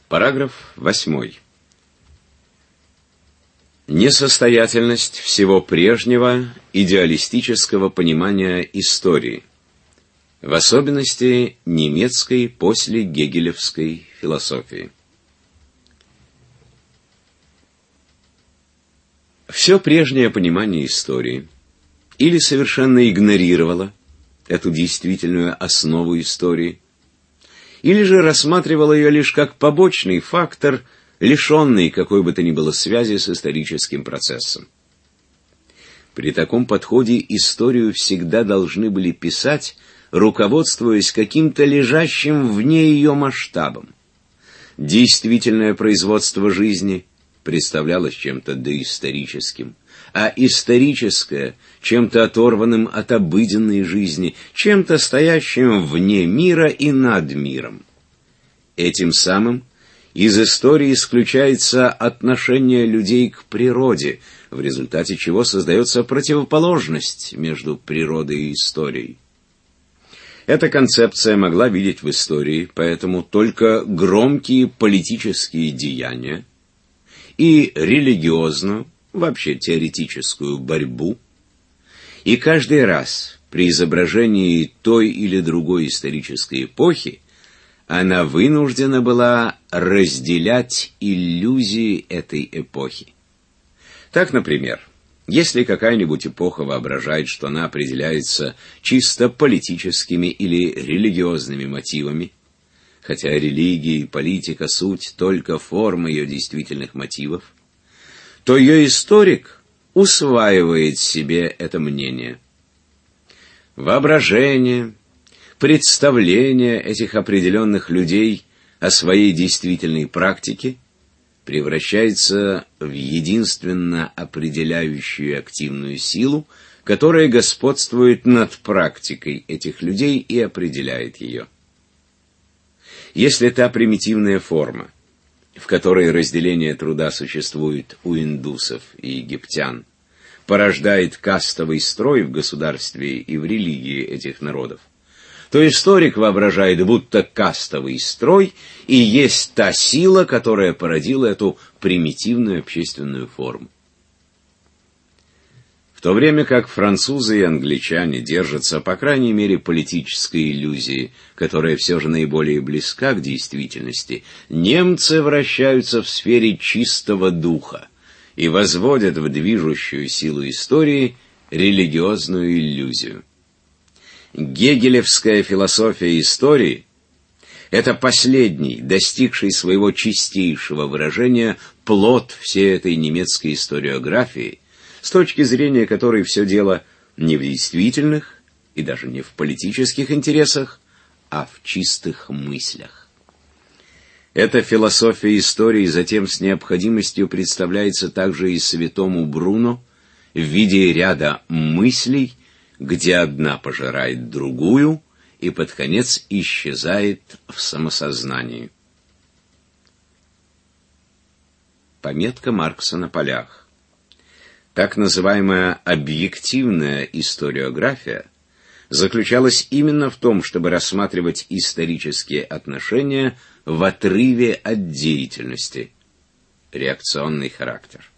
Параграф 8. Несостоятельность всего прежнего идеалистического понимания истории, в особенности немецкой послегегелевской философии. Все прежнее понимание истории или совершенно игнорировало эту действительную основу истории, или же рассматривало ее лишь как побочный фактор, лишенный какой бы то ни было связи с историческим процессом. При таком подходе историю всегда должны были писать, руководствуясь каким-то лежащим вне ее масштабом. Действительное производство жизни представлялось чем-то доисторическим, а историческое — чем-то оторванным от обыденной жизни, чем-то стоящим вне мира и над миром. Этим самым из истории исключается отношение людей к природе, в результате чего создается противоположность между природой и историей. Эта концепция могла видеть в истории, поэтому, только громкие политические деяния и религиозную, вообще теоретическую борьбу, и каждый раз при изображении той или другой исторической эпохи она вынуждена была разделять иллюзии этой эпохи. Так, например, если какая-нибудь эпоха воображает, что она определяется чисто политическими или религиозными мотивами, хотя религия и политика — суть только форма ее действительных мотивов, то ее историк усваивает себе это мнение. Воображение, представление этих определенных людей о своей действительной практике превращается в единственно определяющую активную силу, которая господствует над практикой этих людей и определяет ее. Если та примитивная форма, в которой разделение труда существует у индусов и египтян, порождает кастовый строй в государстве и в религии этих народов, то историк воображает, будто кастовый строй и есть та сила, которая породила эту примитивную общественную форму. В то время как французы и англичане держатся, по крайней мере, политической иллюзии, которая все же наиболее близка к действительности, немцы вращаются в сфере чистого духа и возводят в движущую силу истории религиозную иллюзию. Гегелевская философия истории — это последний, достигший своего чистейшего выражения, плод всей этой немецкой историографии, с точки зрения которой все дело не в действительных и даже не в политических интересах, а в чистых мыслях. Эта философия истории затем с необходимостью представляется также и святому Бруно в виде ряда мыслей, где одна пожирает другую и под конец исчезает в самосознании. Пометка Маркса на полях. Так называемая объективная историография заключалась именно в том, чтобы рассматривать исторические отношения в отрыве от деятельности, реакционный характер.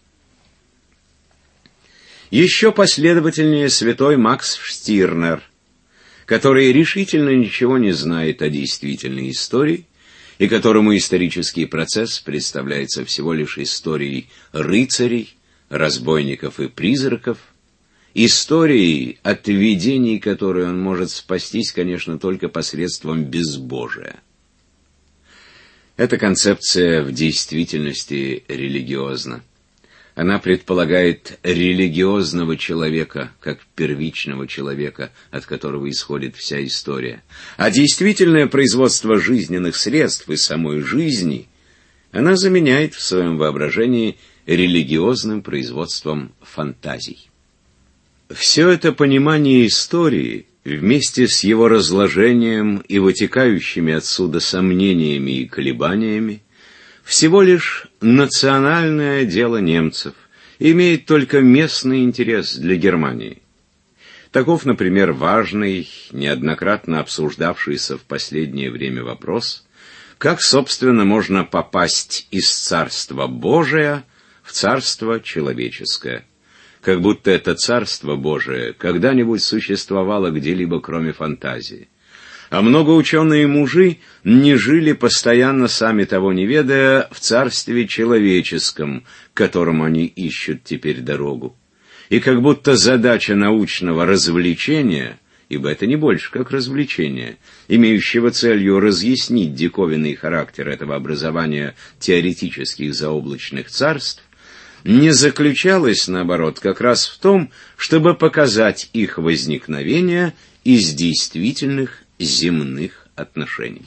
Еще последовательнее святой Макс Штирнер, который решительно ничего не знает о действительной истории и которому исторический процесс представляется всего лишь историей рыцарей, разбойников и призраков, историей, от видений которой он может спастись, конечно, только посредством безбожия. Эта концепция в действительности религиозна. Она предполагает религиозного человека, как первичного человека, от которого исходит вся история. А действительное производство жизненных средств и самой жизни она заменяет в своем воображении религиозным производством фантазий. Все это понимание истории, вместе с его разложением и вытекающими отсюда сомнениями и колебаниями, всего лишь национальное дело немцев, имеет только местный интерес для Германии. Таков, например, важный, неоднократно обсуждавшийся в последнее время вопрос, как, собственно, можно попасть из Царства Божия в Царство человеческое. Как будто это Царство Божие когда-нибудь существовало где-либо, кроме фантазии. А многоученые мужи не жили постоянно, сами того не ведая, в Царстве человеческом, к которому они ищут теперь дорогу. И как будто задача научного развлечения, ибо это не больше как развлечение, имеющего целью разъяснить диковинный характер этого образования теоретических заоблачных царств, не заключалась, наоборот, как раз в том, чтобы показать их возникновение из действительных земных отношений.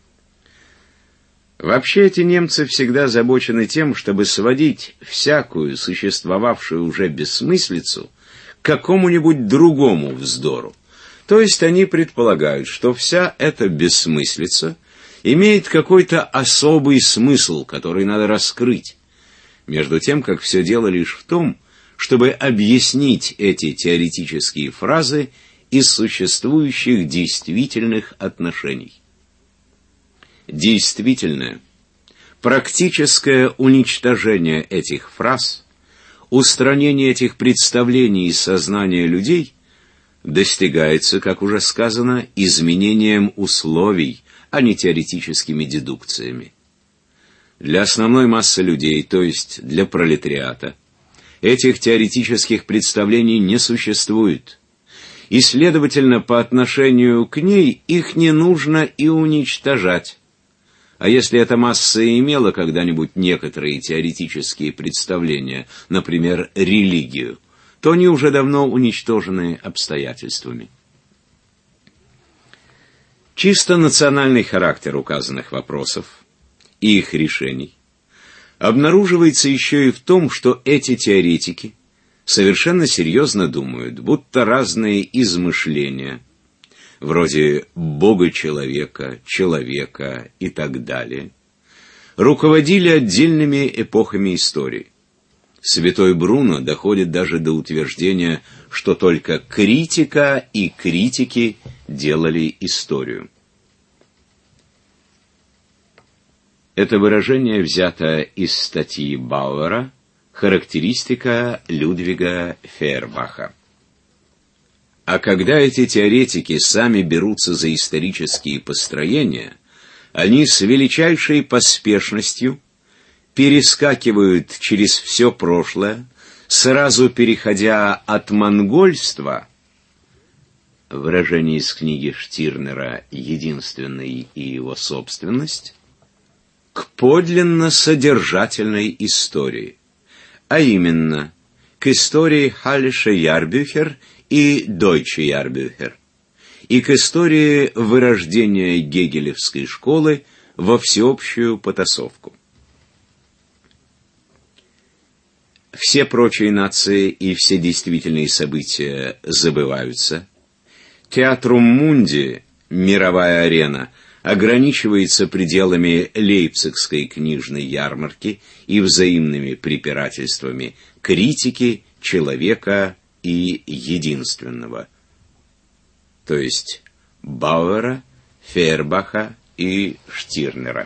Вообще эти немцы всегда озабочены тем, чтобы сводить всякую существовавшую уже бессмыслицу к какому-нибудь другому вздору. То есть они предполагают, что вся эта бессмыслица имеет какой-то особый смысл, который надо раскрыть, между тем, как все дело лишь в том, чтобы объяснить эти теоретические фразы из существующих действительных отношений. Действительное, практическое уничтожение этих фраз, устранение этих представлений из сознания людей достигается, как уже сказано, изменением условий, а не теоретическими дедукциями. Для основной массы людей, то есть для пролетариата, этих теоретических представлений не существует. И, следовательно, по отношению к ней их не нужно и уничтожать. А если эта масса имела когда-нибудь некоторые теоретические представления, например, религию, то они уже давно уничтожены обстоятельствами. Чисто национальный характер указанных вопросов и их решений обнаруживается еще и в том, что эти теоретики совершенно серьезно думают, будто разные измышления, вроде Бога-человека, человека и так далее, руководили отдельными эпохами истории. Святой Бруно доходит даже до утверждения, что только критика и критики делали историю. Это выражение взято из статьи Бауэра «Характеристика Людвига Фейербаха». А когда эти теоретики сами берутся за исторические построения, они с величайшей поспешностью перескакивают через все прошлое, сразу переходя от монгольства, выражение из книги Штирнера «Единственный и его собственность», к подлинно содержательной истории, а именно к истории Халлише Ярбюхер и Дойче Ярбюхер, и к истории вырождения гегелевской школы во всеобщую потасовку. Все прочие нации и все действительные события забываются. Театрум Мунди, мировая арена, ограничивается пределами Лейпцигской книжной ярмарки и взаимными препирательствами критики, человека и единственного, то есть Бауэра, Фейербаха и Штирнера.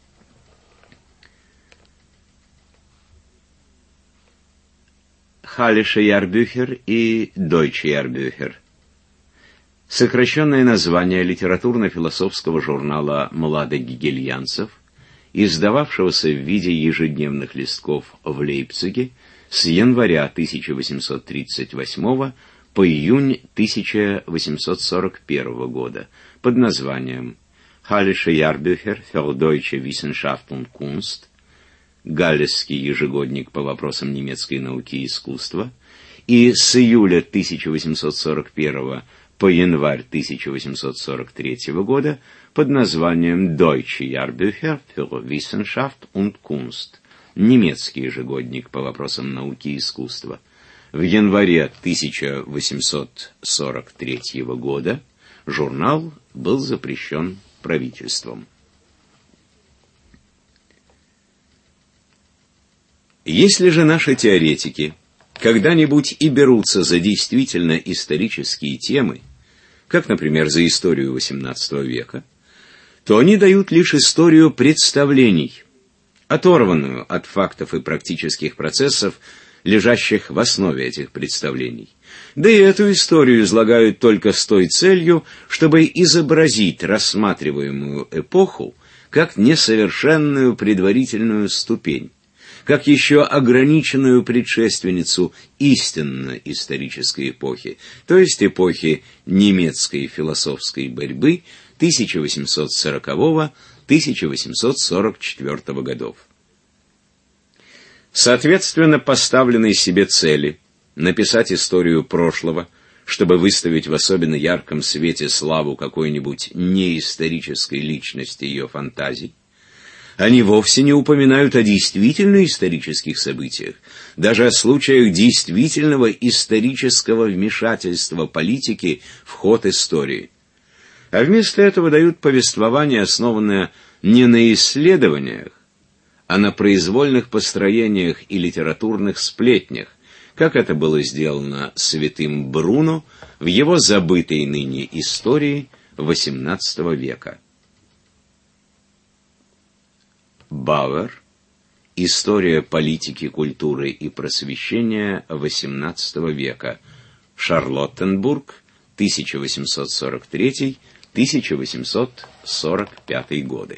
Халлише Ярбюхер и Дойче Ярбюхер. Сокращенное название литературно-философского журнала «Младогегельянцев», издававшегося в виде ежедневных листков в Лейпциге с января 1838 по июнь 1841 года под названием «Hallische Jahrbücher für deutsche Wissenschaft und Kunst», Галлесский ежегодник по вопросам немецкой науки и искусства, и с июля 1841 по январь 1843 года под названием Deutsche Jahrbücher für Wissenschaft und Kunst, немецкий ежегодник по вопросам науки и искусства. В январе 1843 года журнал был запрещен правительством. Если же наши теоретики когда-нибудь и берутся за действительно исторические темы, как, например, за историю XVIII века, то они дают лишь историю представлений, оторванную от фактов и практических процессов, лежащих в основе этих представлений. Да и эту историю излагают только с той целью, чтобы изобразить рассматриваемую эпоху как несовершенную предварительную ступень, как еще ограниченную предшественницу истинно исторической эпохи, то есть эпохи немецкой философской борьбы 1840-1844 годов. Соответственно поставленной себе цели написать историю прошлого, чтобы выставить в особенно ярком свете славу какой-нибудь неисторической личности ее фантазий, они вовсе не упоминают о действительно исторических событиях, даже о случаях действительного исторического вмешательства политики в ход истории. А вместо этого дают повествование, основанное не на исследованиях, а на произвольных построениях и литературных сплетнях, как это было сделано святым Бруно в его забытой ныне истории XVIII века. Бауэр. История политики, культуры и просвещения XVIII века. Шарлоттенбург, 1843-1845 годы.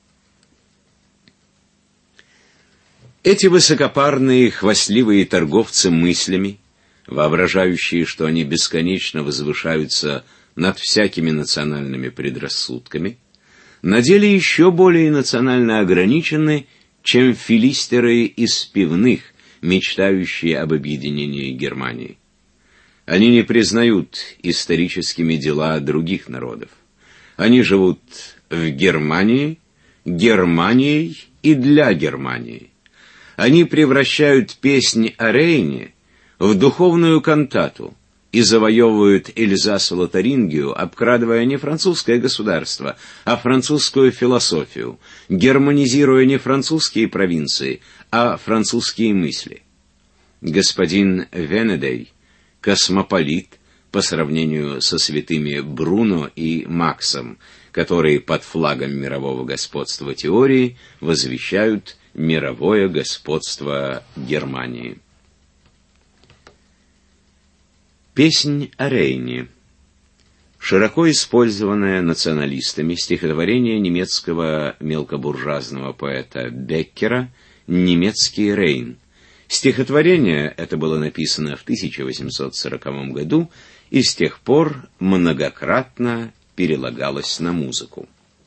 Эти высокопарные, хвастливые торговцы мыслями, воображающие, что они бесконечно возвышаются над всякими национальными предрассудками, на деле еще более национально ограничены, чем филистеры из пивных, мечтающие об объединении Германии. Они не признают историческими дела других народов. Они живут в Германии, Германией и для Германии. Они превращают песнь о Рейне в духовную кантату и завоевывают Эльзас-Лотарингию, обкрадывая не французское государство, а французскую философию, германизируя не французские провинции, а французские мысли. Господин Венедей – космополит по сравнению со святыми Бруно и Максом, которые под флагом мирового господства теории возвещают мировое господство Германии. Песнь о Рейне. Широко использованное националистами стихотворение немецкого мелкобуржуазного поэта Беккера «Немецкий Рейн». Стихотворение это было написано в 1840 году и с тех пор многократно перелагалось на музыку.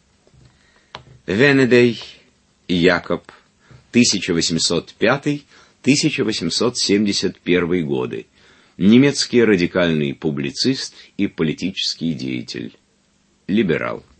Венедей Якоб, 1805-1871 годы. Немецкий радикальный публицист и политический деятель. Либерал.